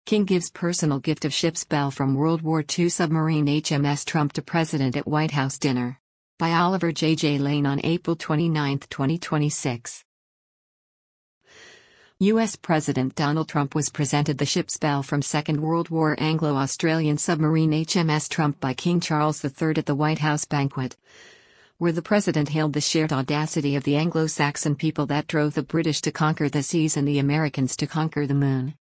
King gives personal gift of ship's bell from World War II submarine HMS Trump to President at White House dinner. By Oliver J. Lane on April 29, 2026. U.S. President Donald Trump was presented the ship's bell from Second World War Anglo-Australian submarine HMS Trump by King Charles III at the White House banquet, where the president hailed the shared audacity of the Anglo-Saxon people that drove the British to conquer the seas and the Americans to conquer the moon.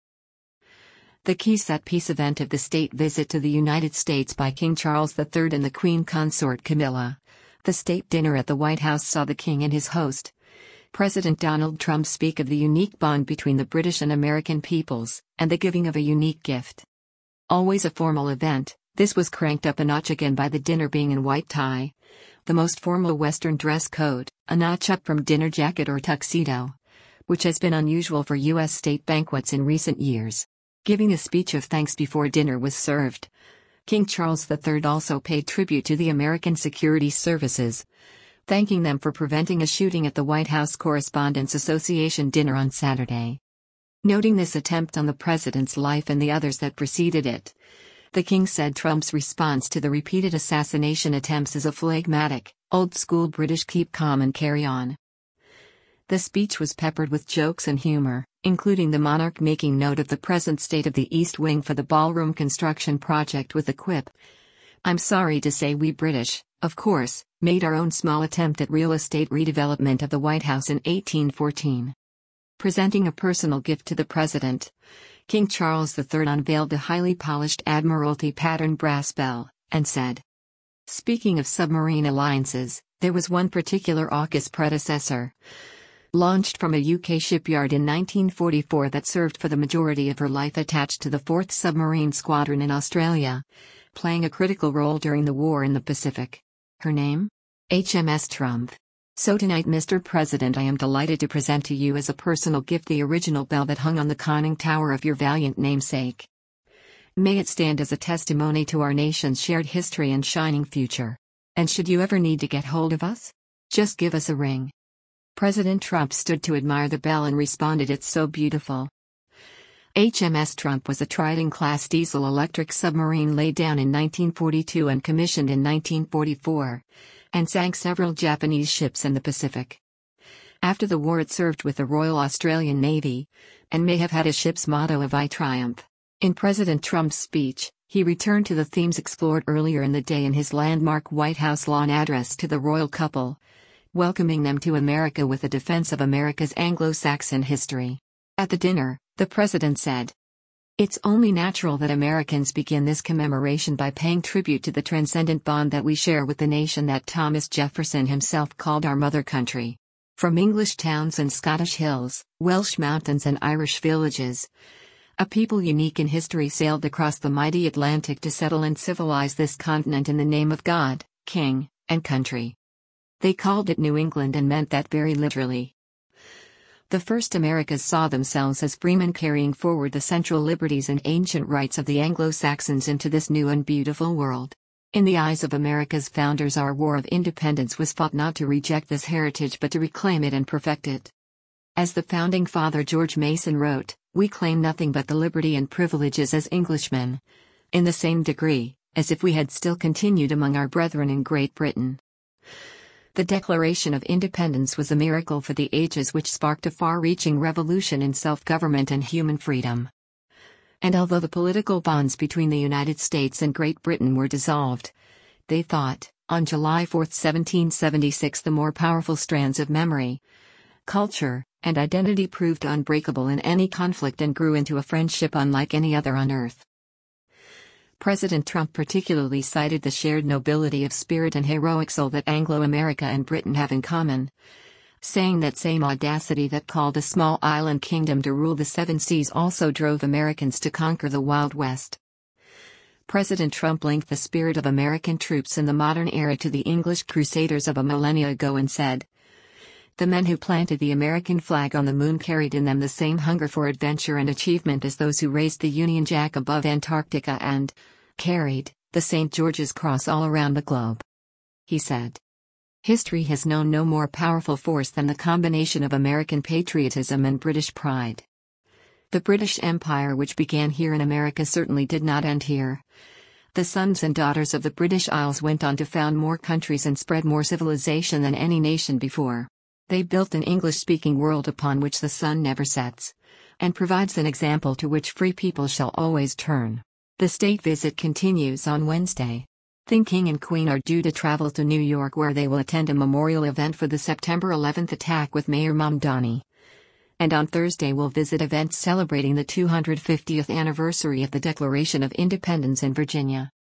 The key set-piece event of the state visit to the United States by King Charles III and the Queen Consort Camilla, the state dinner at the White House, saw the king and his host, President Donald Trump, speak of the unique bond between the British and American peoples, and the giving of a unique gift. Always a formal event, this was cranked up a notch again by the dinner being in white tie, the most formal Western dress code, a notch up from dinner jacket or tuxedo, which has been unusual for U.S. state banquets in recent years. Giving a speech of thanks before dinner was served, King Charles III also paid tribute to the American Security Services, thanking them for preventing a shooting at the White House Correspondents' Association dinner on Saturday. Noting this attempt on the president's life and the others that preceded it, the king said Trump's response to the repeated assassination attempts is a phlegmatic, old-school British keep calm and carry on. The speech was peppered with jokes and humor, including the monarch making note of the present state of the East Wing for the ballroom construction project with the quip, "I'm sorry to say we British, of course, made our own small attempt at real estate redevelopment of the White House in 1814. Presenting a personal gift to the president, King Charles III unveiled the highly polished Admiralty pattern brass bell, and said, "Speaking of submarine alliances, there was one particular AUKUS predecessor, launched from a UK shipyard in 1944 that served for the majority of her life attached to the 4th Submarine Squadron in Australia, playing a critical role during the war in the Pacific. Her name? HMS Trump. So tonight, Mr. President, I am delighted to present to you as a personal gift the original bell that hung on the conning tower of your valiant namesake. May it stand as a testimony to our nation's shared history and shining future. And should you ever need to get hold of us, just give us a ring." President Trump stood to admire the bell and responded, "It's so beautiful." HMS Trump was a Trident-class diesel-electric submarine laid down in 1942 and commissioned in 1944, and sank several Japanese ships in the Pacific. After the war it served with the Royal Australian Navy, and may have had a ship's motto of "I Triumph." In President Trump's speech, he returned to the themes explored earlier in the day in his landmark White House lawn address to the royal couple, welcoming them to America with a defense of America's Anglo-Saxon history. At the dinner, the president said, "It's only natural that Americans begin this commemoration by paying tribute to the transcendent bond that we share with the nation that Thomas Jefferson himself called our mother country. From English towns and Scottish hills, Welsh mountains and Irish villages, a people unique in history sailed across the mighty Atlantic to settle and civilize this continent in the name of God, King, and country. They called it New England and meant that very literally. The first Americas saw themselves as freemen carrying forward the central liberties and ancient rights of the Anglo-Saxons into this new and beautiful world. In the eyes of America's founders, our war of independence was fought not to reject this heritage but to reclaim it and perfect it. As the founding father George Mason wrote, we claim nothing but the liberty and privileges as Englishmen, in the same degree, as if we had still continued among our brethren in Great Britain. The Declaration of Independence was a miracle for the ages which sparked a far-reaching revolution in self-government and human freedom. And although the political bonds between the United States and Great Britain were dissolved, they thought, on July 4, 1776, the more powerful strands of memory, culture, and identity proved unbreakable in any conflict and grew into a friendship unlike any other on earth. President Trump particularly cited the shared nobility of spirit and heroic soul that Anglo-America and Britain have in common, saying that same audacity that called a small island kingdom to rule the seven seas also drove Americans to conquer the Wild West. President Trump linked the spirit of American troops in the modern era to the English crusaders of a millennia ago and said, "The men who planted the American flag on the moon carried in them the same hunger for adventure and achievement as those who raised the Union Jack above Antarctica and carried the St. George's Cross all around the globe." He said, "History has known no more powerful force than the combination of American patriotism and British pride. The British Empire, which began here in America, certainly did not end here. The sons and daughters of the British Isles went on to found more countries and spread more civilization than any nation before. They built an English-speaking world upon which the sun never sets, and provides an example to which free people shall always turn. The state visit continues on Wednesday. The King and Queen are due to travel to New York, where they will attend a memorial event for the September 11th attack with Mayor Mamdani. And on Thursday will visit events celebrating the 250th anniversary of the Declaration of Independence in Virginia.